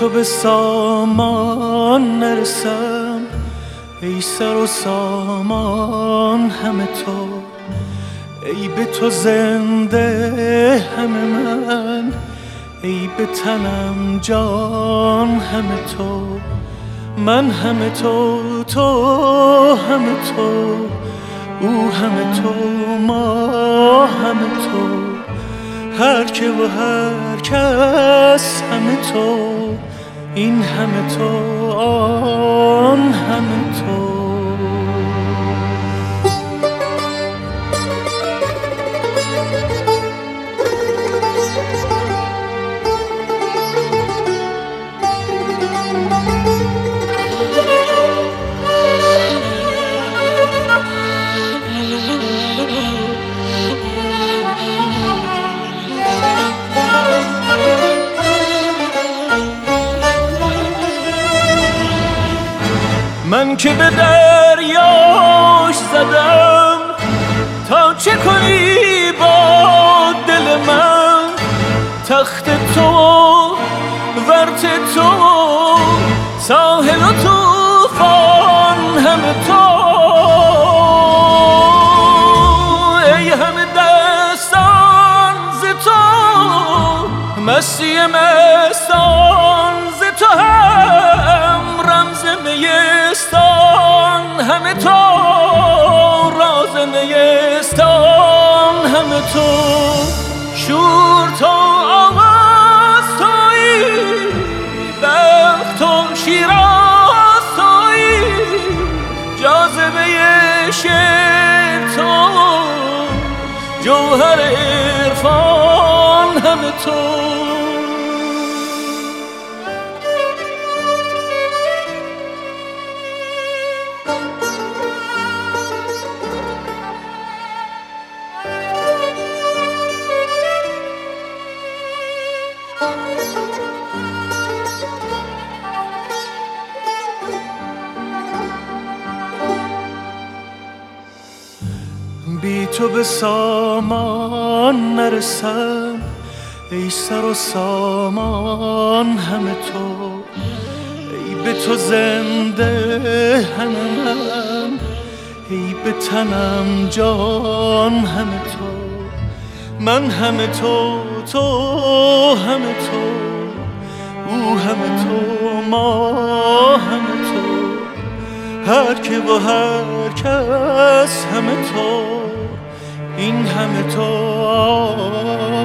تو به سامان نرسم، ای سر و سامان همه تو، ای به تو زنده همه من، ای به تنم جان همه تو، من همه تو، تو همه تو، او همه تو، ما همه تو، هر که و هر کس همه تو، این همه تو، آن همه تو. من که به دریاش زدم تا چه کنی با دل من، تخت تو ورت تو ساحل و طوفان همه تو، ای همه دستان ز تو، مستی مستان ز تو، هم رمز میستان همه تو، راز نیستان همه تو، شور تو آواز تویی، بخت تو شیراز تویی، جاذبه شعر تو، جوهر عرفان همه تو. بی تو به سامان نرسم، ای سر و سامان همه تو، ای به تو زنده همه من، ای به تنم جان همه تو، من همه تو، تو همه تو، او همه تو، ما همه تو، هر که و هر کس همه تو، این همه تو.